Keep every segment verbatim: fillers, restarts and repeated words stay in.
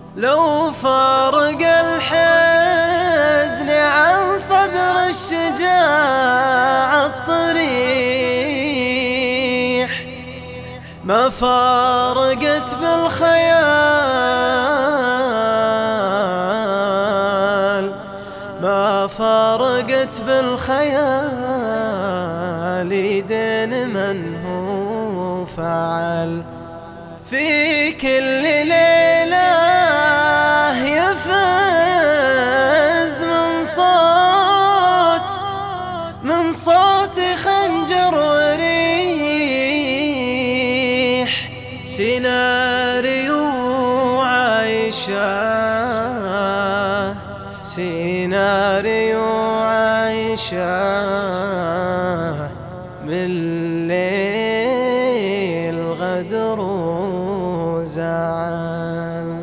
لو فارق الحزن عن صدر الشجاع الطريح، ما فارقت بالخيال، ما فارقت بالخيال يدين من هو فعل. في كل ليلة يفز من صوت من صوت خنجر وريح، سيناريو عايشة سيناريو عايشة من ليل غدر وزعل.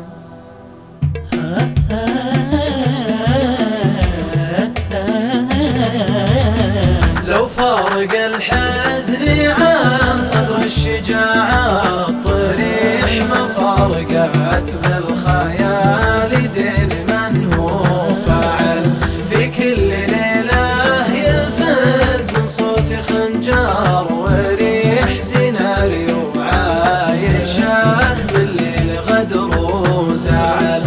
لو فارق الحزن عن صدر الشجاع الطريح، ما فارقت بالخيال يدين من هو فعل. في كل ليلة يفز من صوت خنجر وريح، سيناريو عايشه من ليل غدر وزعل.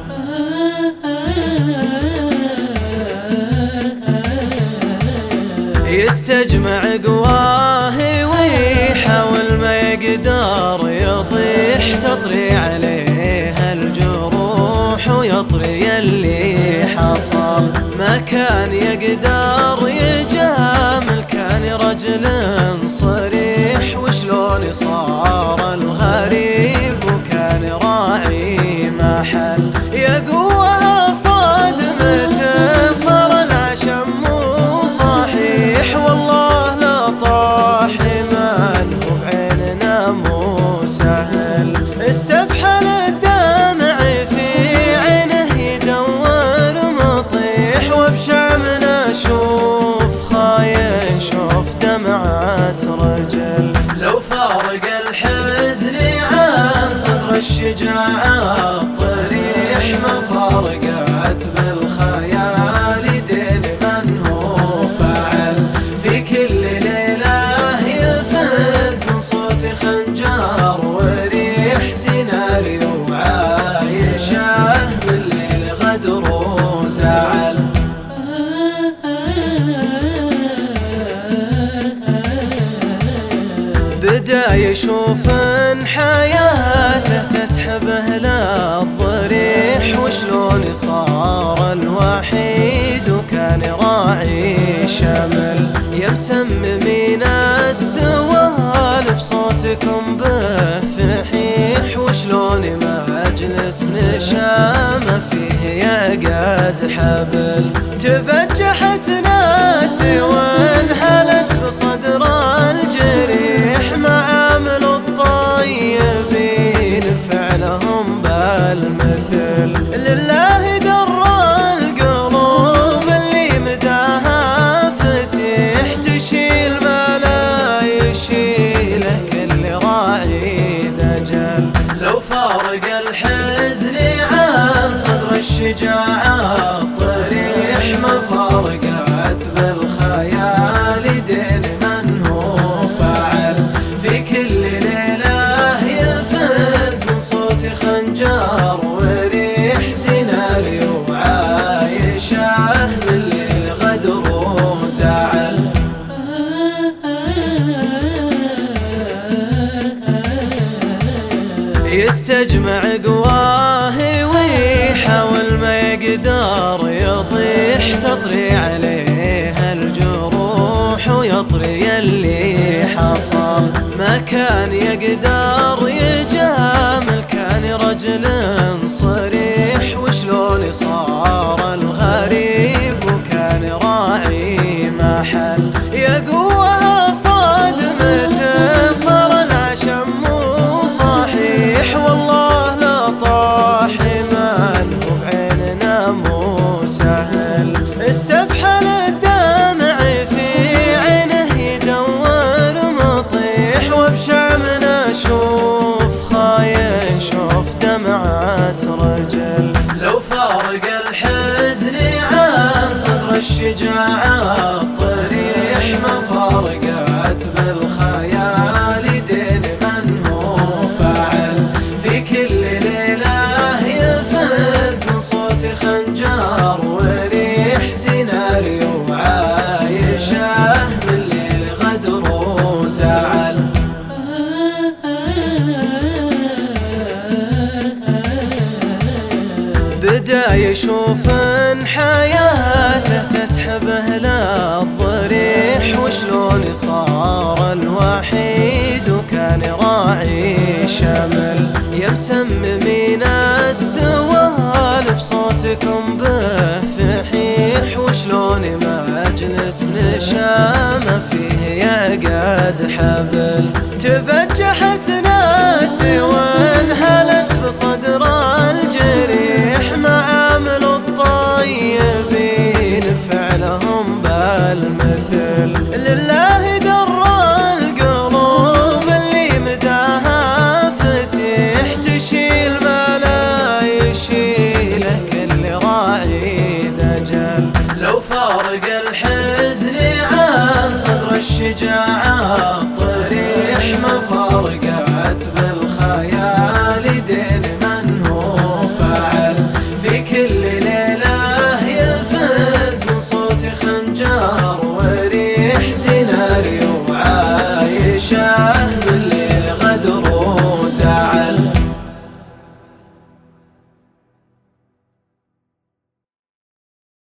يستجمع قواه ويحاول ما يقدر يطيح، تطري عليه الجروح ويطري اللي حصل. ما كان يقدر يجامل، كان رجل صريح، وشلون صار الغريب وكان راعي محل. يا قوة صادمته صار العشم مو صحيح، والله لا طاح من هو بعيننا مو سهل. استفحل الدمع في عينه يدور مطيح، وبشمنا شوف خاين شوف دمعة رجل. لو فارق الحزن عن صدر الشجاع الطريح، ما فارقت بالخيال يدين من هو فعل. في كل ليلة يفز من صوت خنجر وريح، سيناريو عايشه من ليل غدر وزعل. بدا يشوف ان حياته تسحبه للضريح، وشلون صار الوحيد وكان راعي شمل. يا مسممين السوالف صوتكم به فحيح، وشلون مجلس نشامه فيه يعقد حبل. تبجحت ناسي وانحلت بصدر الجريح، معامل الطيبين بفعلهم بالمثل. لله در القلوب اللي مداها فسيح، تشيل ما لا يشيله كل راعي دجل. لو فارق الحزن عن صدر الشجاع الطريح، ما فارقت بالخيال يدين من هو فعل. في كل ليلة يفز من صوت خنجر وريح، سيناريو عايشه من ليل غدر وزعل. يستجمع قواه ويحاول ما يقدر يطيح، تطري عليه الجروح ويطري اللي حصل. ما كان يقدر يجامل، كان رجل صريح، وشلون صار الغريب وكان راعي محل. يا قوة صادمته صار العشم مو صحيح، والله لا طاح من هو بعيننا مو سهل. استفحل الدمع في عينه يدور مطيح، وبشمنا شوف يشوف ان حياته تسحبه للضريح، وشلون صار الوحيد وكان راعي شمل. يا مسممين السوالف صوتكم به فحيح، وشلون مجلس نشامه فيه يعقد حبل. تبجحت ناسي وانهلت بصدر الجريح، معامل الطيبين بفعلهم بالمثل. لله در القلوب اللي مداها فسيح، تشيل ما لا يشيله كل راعي دجل. لو فارق الحزن عن صدر الشجاعة